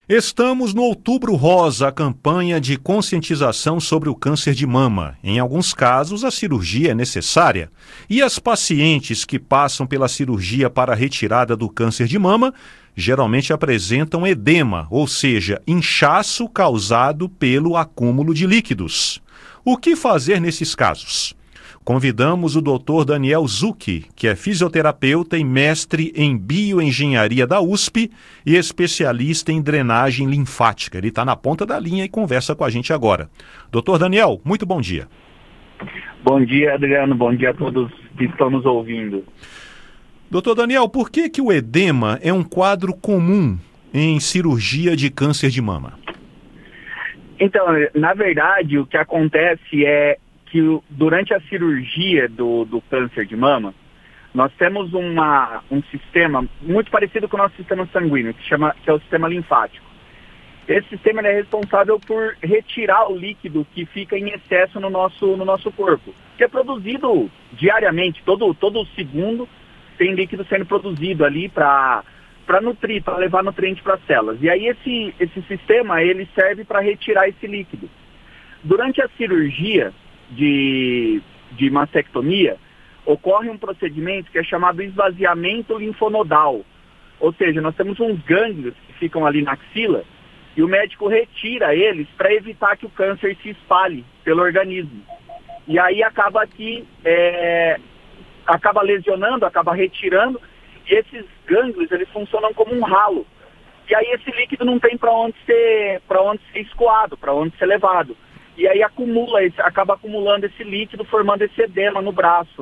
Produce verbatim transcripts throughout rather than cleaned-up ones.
Estamos no Outubro Rosa, a campanha de conscientização sobre o câncer de mama. Em alguns casos, a cirurgia é necessária. E as pacientes que passam pela cirurgia para a retirada do câncer de mama geralmente apresentam edema, ou seja, inchaço causado pelo acúmulo de líquidos. O que fazer nesses casos? Convidamos o doutor Daniel Zucchi, que é fisioterapeuta e mestre em bioengenharia da U S P e especialista em drenagem linfática. Ele está na ponta da linha e conversa com a gente agora. doutor Daniel, muito bom dia. Bom dia, Adriano. Bom dia a todos que estão nos ouvindo. doutor Daniel, por que que o edema é um quadro comum em cirurgia de câncer de mama? Então, na verdade, o que acontece é que durante a cirurgia do, do câncer de mama, nós temos uma, um sistema muito parecido com o nosso sistema sanguíneo, que, chama, que é o sistema linfático. Esse sistema é responsável por retirar o líquido que fica em excesso no nosso, no nosso corpo, que é produzido diariamente, todo, todo segundo tem líquido sendo produzido ali para para nutrir, para levar nutriente para as células. E aí esse, esse sistema ele serve para retirar esse líquido. Durante a cirurgia de, de mastectomia, ocorre um procedimento que é chamado esvaziamento linfonodal. Ou seja, nós temos uns gânglios que ficam ali na axila e o médico retira eles para evitar que o câncer se espalhe pelo organismo. E aí acaba que é, acaba lesionando, acaba retirando, e esses gânglios eles funcionam como um ralo. E aí esse líquido não tem para onde ser, para onde ser escoado, para onde ser levado. E aí acumula, acaba acumulando esse líquido, formando esse edema no braço.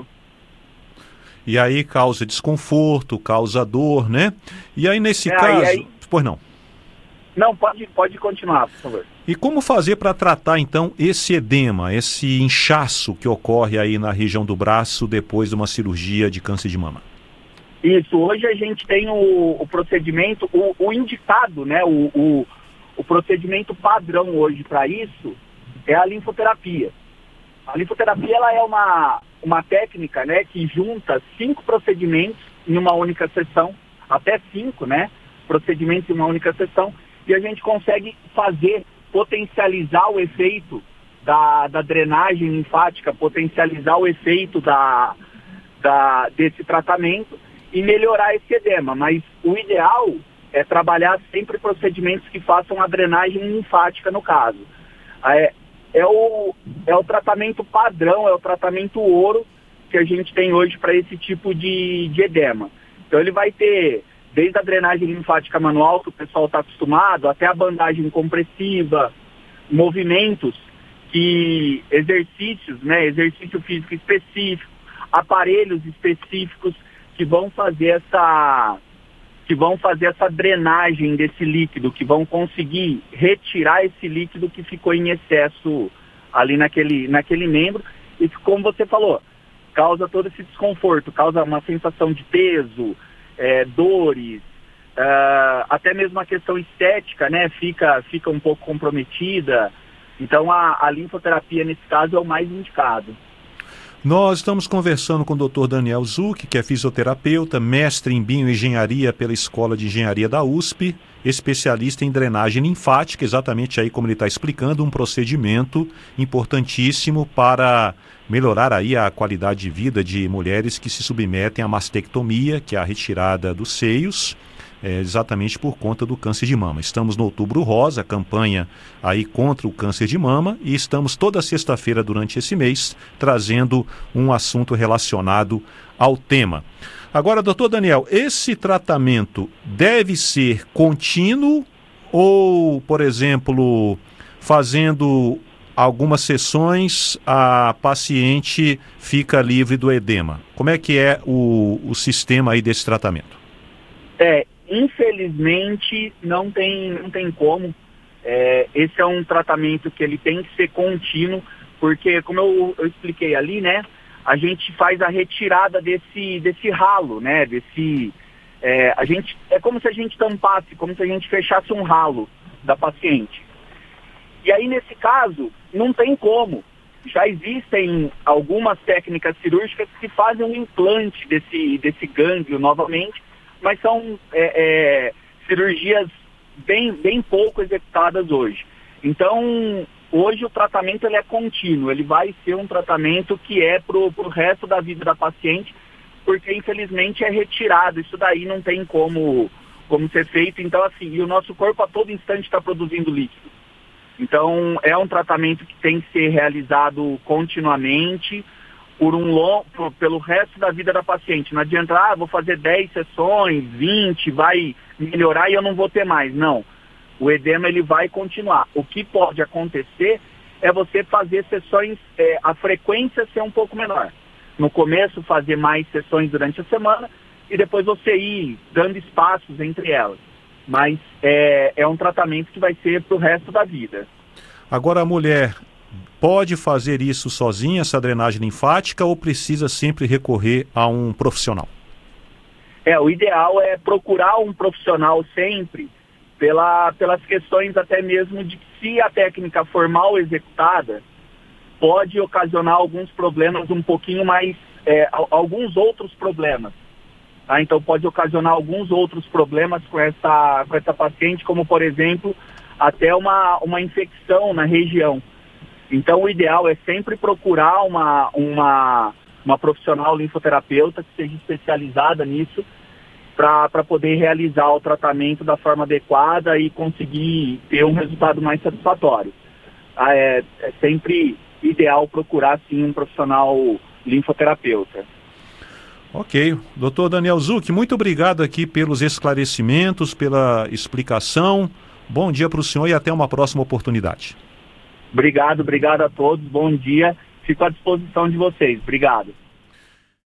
E aí causa desconforto, causa dor, né? E aí nesse é, caso... Aí... Pois não. Não, pode, pode continuar, por favor. E como fazer para tratar, então, esse edema, esse inchaço que ocorre aí na região do braço depois de uma cirurgia de câncer de mama? Isso, hoje a gente tem o, o procedimento, o, o indicado, né? O, o, o procedimento padrão hoje para isso é a linfoterapia. A linfoterapia ela é uma, uma técnica, né, que junta cinco procedimentos em uma única sessão, até cinco, né, procedimentos em uma única sessão, e a gente consegue fazer, potencializar o efeito da, da drenagem linfática, potencializar o efeito da, da, desse tratamento e melhorar esse edema. Mas o ideal é trabalhar sempre procedimentos que façam a drenagem linfática no caso. É, É o, é o tratamento padrão, é o tratamento ouro que a gente tem hoje para esse tipo de, de edema. Então ele vai ter desde a drenagem linfática manual, que o pessoal está acostumado, até a bandagem compressiva, movimentos, que exercícios, né, exercício físico específico, aparelhos específicos que vão fazer essa... que vão fazer essa drenagem desse líquido, que vão conseguir retirar esse líquido que ficou em excesso ali naquele, naquele membro, e que, como você falou, causa todo esse desconforto, causa uma sensação de peso, é, dores, uh, até mesmo a questão estética, né, fica, fica um pouco comprometida. Então a, a linfoterapia, nesse caso, é o mais indicado. Nós estamos conversando com o doutor Daniel Zucchi, que é fisioterapeuta, mestre em bioengenharia pela Escola de Engenharia da U S P, especialista em drenagem linfática, exatamente aí como ele está explicando, um procedimento importantíssimo para melhorar aí a qualidade de vida de mulheres que se submetem à mastectomia, que é a retirada dos seios, É, exatamente por conta do câncer de mama. Estamos no Outubro Rosa, a campanha aí contra o câncer de mama, e estamos toda sexta-feira durante esse mês trazendo um assunto relacionado ao tema. Agora, doutor Daniel, esse tratamento deve ser contínuo ou, por exemplo, fazendo algumas sessões a paciente fica livre do edema? Como é que é o, o sistema aí desse tratamento? É, infelizmente, não tem, não tem como. É, esse é um tratamento que ele tem que ser contínuo, porque, como eu, eu expliquei ali, né, a gente faz a retirada desse, desse ralo, né, desse... É, a gente, é como se a gente tampasse, como se a gente fechasse um ralo da paciente. E aí, nesse caso, não tem como. Já existem algumas técnicas cirúrgicas que fazem um implante desse, desse gânglio novamente, mas são é, é, cirurgias bem, bem pouco executadas hoje. Então, hoje o tratamento ele é contínuo, ele vai ser um tratamento que é para o resto da vida da paciente, porque infelizmente é retirado, isso daí não tem como, como ser feito. Então, assim, e o nosso corpo a todo instante está produzindo líquido. Então, é um tratamento que tem que ser realizado continuamente, por um long, por, pelo resto da vida da paciente. Não adianta, ah, vou fazer dez sessões, vinte, vai melhorar e eu não vou ter mais. Não. O edema ele vai continuar. O que pode acontecer é você fazer sessões, é, a frequência ser um pouco menor. No começo, fazer mais sessões durante a semana e depois você ir dando espaços entre elas. Mas é, é um tratamento que vai ser para o resto da vida. Agora, a mulher pode fazer isso sozinha, essa drenagem linfática, ou precisa sempre recorrer a um profissional? É, o ideal é procurar um profissional sempre, pela, pelas questões até mesmo de que se a técnica for mal executada, pode ocasionar alguns problemas um pouquinho mais, é, alguns outros problemas. Tá? Então pode ocasionar alguns outros problemas com essa, com essa paciente, como por exemplo, até uma, uma infecção na região. Então o ideal é sempre procurar uma, uma, uma profissional linfoterapeuta que seja especializada nisso, para poder realizar o tratamento da forma adequada e conseguir ter um resultado mais satisfatório. Ah, é, é sempre ideal procurar, sim, um profissional linfoterapeuta. Ok. doutor Daniel Zucchi, muito obrigado aqui pelos esclarecimentos, pela explicação. Bom dia para o senhor e até uma próxima oportunidade. Obrigado, obrigado a todos. Bom dia. Fico à disposição de vocês. Obrigado.